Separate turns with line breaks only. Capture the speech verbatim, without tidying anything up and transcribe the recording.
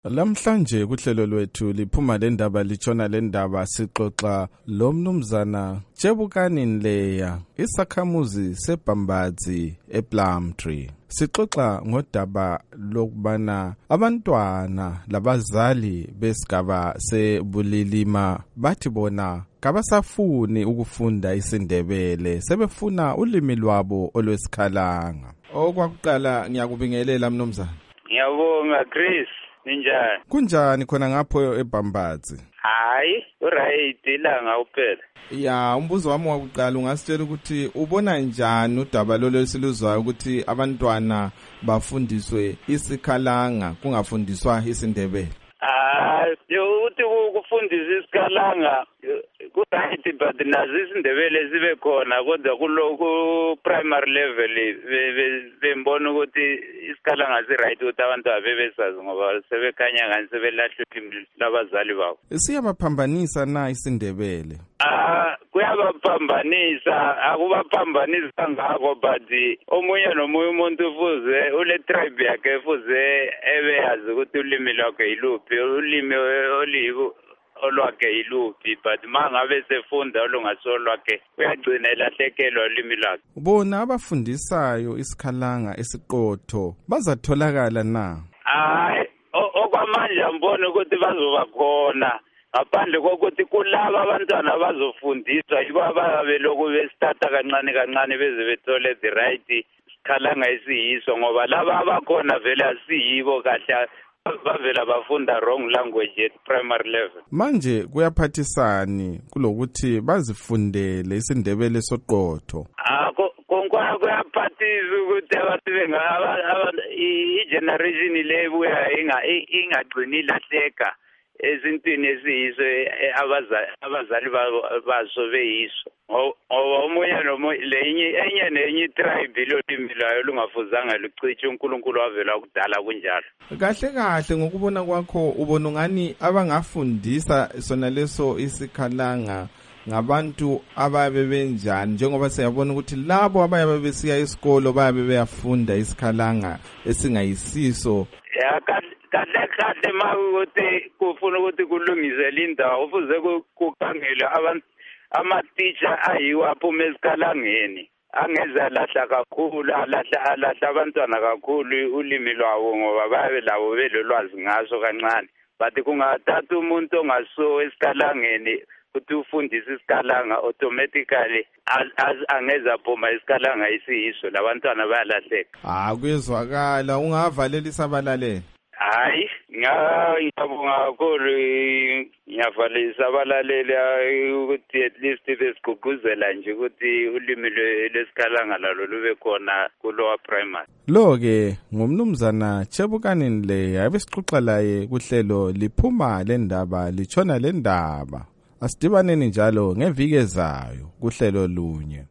Lamhlanje kuhlelo lwethu liphuma lendaba litshona lendaba sixoxa lo mnumzana Tshebukani Nleya isakhamuzi seBhambazi ePlumtree. Sixoxa ngodaba lokubana abantwana labazali besigaba seBulilima bathi bona kabasafuni ukufunda isiNdebele, sebefuna ulimi lwabo olwesikhalanga. Okwakuqala ngiyakubingelela mnumzana.
Ngiyabonga Chris. Ninjani?
Kunjani khona ngapho eBhambazi?
Hayi, uright ilanga uphela.
Ya, umbuzo wami wakuqala ungasitshela ukuthi ubona njani udaba lolo siluzwayo ukuthi abantwana bafundiswe isikhalanga kungafundiswa isiNdebele?
Ah, uthi ukufundisa isikhalanga ku-right but nazo isiNdebele sibe khona kodwa kuloku primary level bembona ukuthi isikhalanga si-right ukuthi abantu abebesazi ngoba sebekhanya ngani sebelahle ulimi labazali babo.
Siyabaphambanisa na isiNdebele?
Ah, kuyabaphambanisa, akubaphambanisa ngako but omunye nomunye umuntu ufuze ule tribe yakhe ufuze ebeyazi ukuthi ulimi lwakhe yiluphi, ulimi olibo olwakhe yiluphi, but mangabe sefunda olungasolwakhe uyagcina elahlekelwa ulimi lwakhe.
Bona abafundisayo isikhalanga esiqotho bazatholakala na?
Hayi, okwamanje ambona ukuthi bazoba khona ngaphandle kokuthi kulaba abantwana bazofundiswa yibo ababeloku besithatha kancane kancane beze bethole the right sikhalanga esiyiso, ngoba laba abakhona vele asiyibo kahle bavela bafunda wrong language at primary level.
Manje kuyaphathisani kulokuthi bazifundele isiNdebele soqotho?
Ah, konke kuyaphathisa ukuthi abantu bengaba i-generation le buya ingagcini ilahleka ezintweni esiyiso abazali baso beyiso. Ngoba omunye nomunye lenye enye nenye tribe lolimi layo lungafuzanga luciche uNkulunkulu wavela kudala kunjalo.
Kahle kahle ngokubona kwakho ubona ngani abangafundisa sona leso isikhalanga ngabantu ababe benjani, njengoba siyabona ukuthi labo abayabe besiya esikolo bayabe beyafunda isikhalanga esingayisiso.
Ya kahle kahle makuthi kufuna ukuthi kulungisele indawo ufuze kukhangele abantu ama-teacher ayiwo aphuma esikhalangeni angeza lahla kakhulu alahla alahla abantwana kakhulu ulimi lwabo ngoba babe labo belolwazi ngaso kancane, but kungathatha umuntu ongaso esikhalangeni ukuthi ufundise isikhalanga automatically angeza phuma isikhalanga isiyiso labantwana bayalahleka.
Ah, kuyezwakala. Ungavalela isabalaleli?
Hayi, ngiyabonga kakhulu, ngiyavalisa abalaleli ukuthi at least besigqugquzela nje ukuthi ulimi lwesikhalanga lalo lube khona kulowa primary.
Lo-ke ngumnumzana Tshebukani Nleya ebesixoxa laye kuhlelo liphuma lendaba litshona lendaba. Asidibaneni njalo ngeviki ezayo kuhlelo lunye.